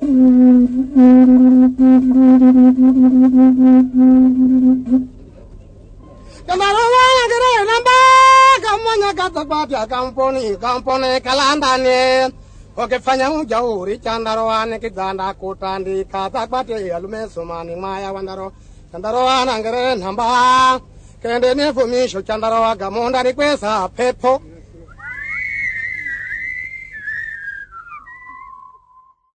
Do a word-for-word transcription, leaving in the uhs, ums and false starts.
Chandarowana gere namba kamanya katapatia kamponi kamponi kalandane okefanya ujauri chandarowana kiganda kutandi katapatia alume somani maya wandaro chandarowana gere namba kende nefumisho chandarowa gamonda ni kwesa pepo